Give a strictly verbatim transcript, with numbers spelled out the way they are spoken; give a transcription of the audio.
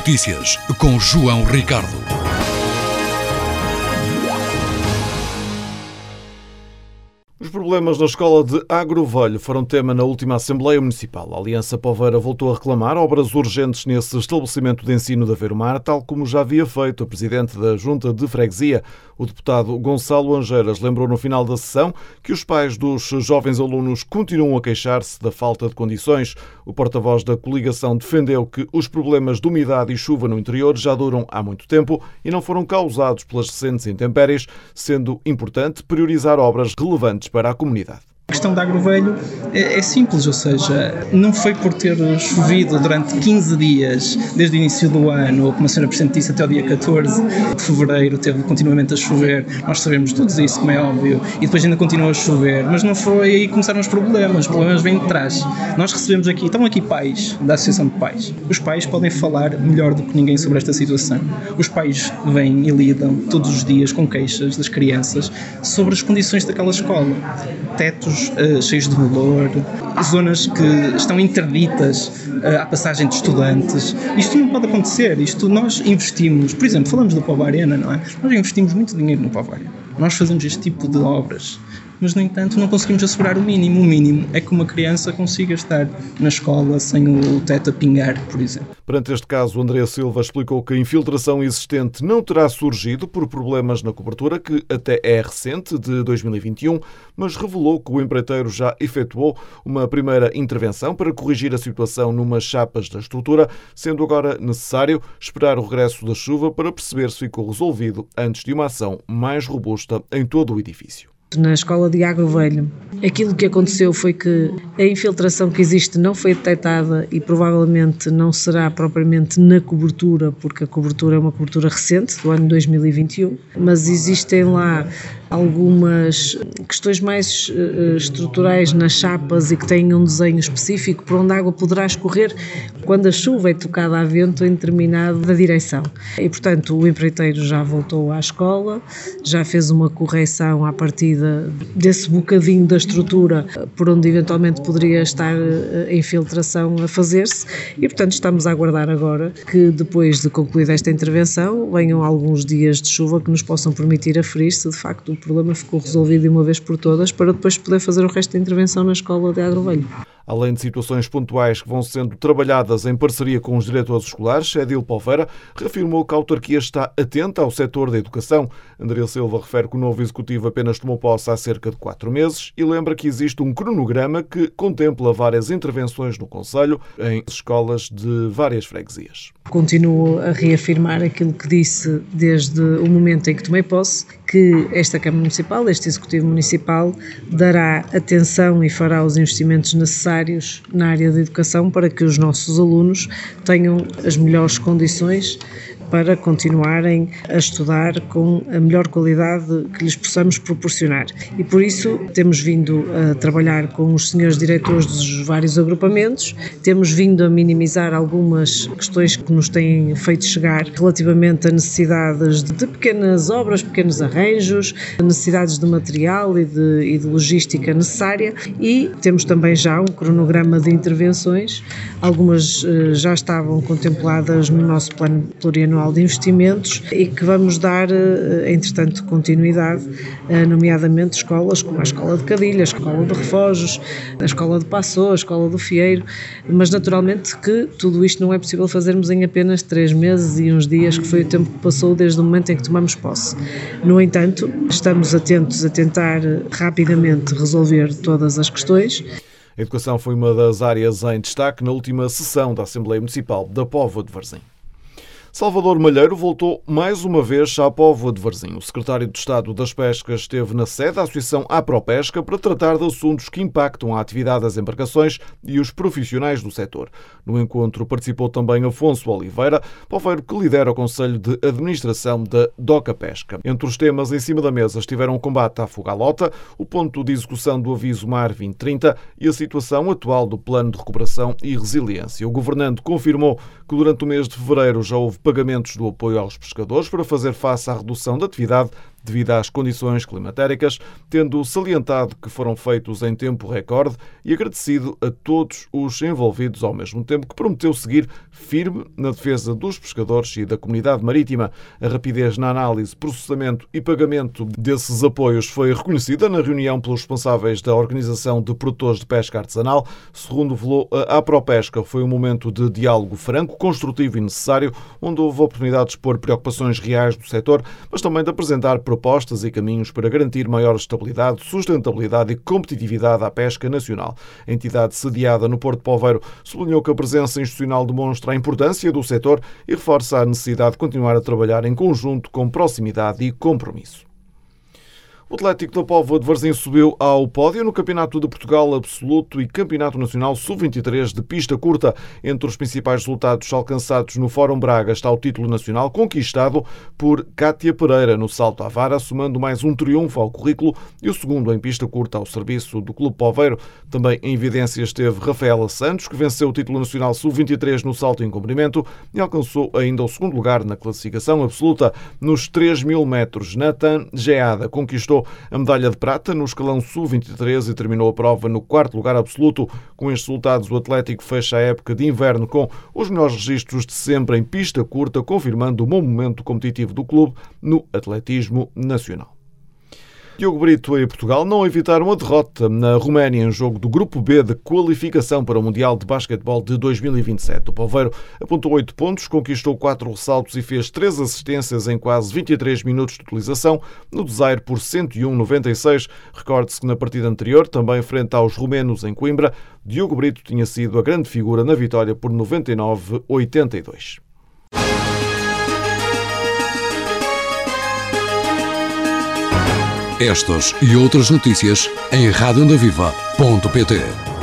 Notícias, com João Ricardo. Os problemas na escola de Agrovelho foram tema na última Assembleia Municipal. A Aliança Poveira voltou a reclamar obras urgentes nesse estabelecimento de ensino de Aveiro-Mar, tal como já havia feito o Presidente da Junta de Freguesia. O deputado Gonçalo Angeiras lembrou no final da sessão que os pais dos jovens alunos continuam a queixar-se da falta de condições. O porta-voz da coligação defendeu que os problemas de umidade e chuva no interior já duram há muito tempo e não foram causados pelas recentes intempéries, sendo importante priorizar obras relevantes para a comunidade. A questão de Agrovelho é, é simples, ou seja, não foi por ter chovido durante quinze dias, desde o início do ano, ou como a senhora Presidente disse, até o dia catorze de fevereiro, teve continuamente a chover, nós sabemos todos isso, como é óbvio, e depois ainda continua a chover, mas não foi aí que começaram os problemas, os problemas vêm de trás. Nós recebemos aqui, estão aqui pais, da Associação de Pais. Os pais podem falar melhor do que ninguém sobre esta situação. Os pais vêm e lidam todos os dias com queixas das crianças sobre as condições daquela escola. Tetos Uh, cheios de bolor, zonas que estão interditas uh, à passagem de estudantes. Isto não pode acontecer. Isto nós investimos, por exemplo, falamos do Povo Arena, não é? Nós investimos muito dinheiro no Povo Arena. Nós fazemos este tipo de obras, mas, no entanto, não conseguimos assegurar o mínimo. O mínimo é que uma criança consiga estar na escola sem o teto a pingar, por exemplo. Perante este caso, André Silva explicou que a infiltração existente não terá surgido por problemas na cobertura, que até é recente, de dois mil e vinte e um, mas revelou que o empreiteiro já efetuou uma primeira intervenção para corrigir a situação numas chapas da estrutura, sendo agora necessário esperar o regresso da chuva para perceber se ficou resolvido antes de uma ação mais robusta em todo o edifício. Na escola de Agrovelho, aquilo que aconteceu foi que a infiltração que existe não foi detectada e provavelmente não será propriamente na cobertura, porque a cobertura é uma cobertura recente, do ano dois mil e vinte e um, mas existem lá algumas questões mais uh, estruturais nas chapas e que têm um desenho específico por onde a água poderá escorrer quando a chuva é tocada a vento em determinada direção. E, portanto, o empreiteiro já voltou à escola, já fez uma correção à partida desse bocadinho da estrutura por onde eventualmente poderia estar a infiltração a fazer-se e, portanto, estamos a aguardar agora que, depois de concluída esta intervenção, venham alguns dias de chuva que nos possam permitir aferir se, de facto, o problema ficou resolvido de uma vez por todas, para depois poder fazer o resto da intervenção na escola de Agrovelho. Além de situações pontuais que vão sendo trabalhadas em parceria com os diretores escolares, Edil Poveira reafirmou que a autarquia está atenta ao setor da educação. André Silva refere que o novo executivo apenas tomou posse há cerca de quatro meses e lembra que existe um cronograma que contempla várias intervenções no concelho em escolas de várias freguesias. Continuo a reafirmar aquilo que disse desde o momento em que tomei posse, que esta Câmara Municipal, este Executivo Municipal, dará atenção e fará os investimentos necessários na área da educação para que os nossos alunos tenham as melhores condições para continuarem a estudar com a melhor qualidade que lhes possamos proporcionar. E por isso temos vindo a trabalhar com os senhores diretores dos vários agrupamentos, temos vindo a minimizar algumas questões que nos têm feito chegar relativamente a necessidades de pequenas obras, pequenos arranjos, necessidades de material e de, e de logística necessária, e temos também já um cronograma de intervenções, algumas eh, já estavam contempladas no nosso plano plurianual de investimentos e que vamos dar, entretanto, continuidade, nomeadamente escolas como a Escola de Cadilha, a Escola de Refojos, a Escola de Passô, a Escola do Fieiro, mas naturalmente que tudo isto não é possível fazermos em apenas três meses e uns dias, que foi o tempo que passou desde o momento em que tomamos posse. No entanto, estamos atentos a tentar rapidamente resolver todas as questões. A educação foi uma das áreas em destaque na última sessão da Assembleia Municipal da Póvoa de Varzim. Salvador Malheiro voltou mais uma vez à Póvoa de Varzim. O secretário de Estado das Pescas esteve na sede da Associação Apropesca para tratar de assuntos que impactam a atividade das embarcações e os profissionais do setor. No encontro participou também Afonso Oliveira, poveiro que lidera o Conselho de Administração da Doca Pesca. Entre os temas em cima da mesa estiveram o combate à fuga-à-lota, o ponto de execução do aviso Mar vinte trinta e a situação atual do Plano de Recuperação e Resiliência. O governante confirmou que durante o mês de fevereiro já houve pagamentos do apoio aos pescadores para fazer face à redução da atividade devido às condições climatéricas, tendo salientado que foram feitos em tempo recorde e agradecido a todos os envolvidos, ao mesmo tempo que prometeu seguir firme na defesa dos pescadores e da comunidade marítima. A rapidez na análise, processamento e pagamento desses apoios foi reconhecida na reunião pelos responsáveis da Organização de Produtores de Pesca Artesanal. Segundo revelou a Apropesca, foi um momento de diálogo franco, construtivo e necessário, onde houve oportunidade de expor preocupações reais do setor, mas também de apresentar propostas e caminhos para garantir maior estabilidade, sustentabilidade e competitividade à pesca nacional. A entidade sediada no Porto de Poveiro sublinhou que a presença institucional demonstra a importância do setor e reforça a necessidade de continuar a trabalhar em conjunto com proximidade e compromisso. O Atlético da Póvoa de Varzim subiu ao pódio no Campeonato de Portugal Absoluto e Campeonato Nacional sub vinte e três de pista curta. Entre os principais resultados alcançados no Fórum Braga está o título nacional conquistado por Cátia Pereira no salto à vara, somando mais um triunfo ao currículo, e o segundo em pista curta ao serviço do Clube Poveiro. Também em evidência esteve Rafaela Santos, que venceu o título nacional sub vinte e três no salto em comprimento e alcançou ainda o segundo lugar na classificação absoluta. Nos três mil metros, Nathan Geada conquistou a medalha de prata no escalão sub vinte e três e terminou a prova no quarto lugar absoluto. Com estes resultados, o Atlético fecha a época de inverno com os melhores registros de sempre em pista curta, confirmando o bom momento competitivo do clube no atletismo nacional. Diogo Brito e Portugal não evitaram a derrota na Roménia em jogo do Grupo B de qualificação para o Mundial de Basquetebol de dois mil e vinte e sete. O Poveiro apontou oito pontos, conquistou quatro ressaltos e fez três assistências em quase vinte e três minutos de utilização no Desaire por cento e um a noventa e seis. Recorde-se que na partida anterior, também frente aos romenos em Coimbra, Diogo Brito tinha sido a grande figura na vitória por noventa e nove a oitenta e dois. Estas e outras notícias em rádio onda viva ponto pt.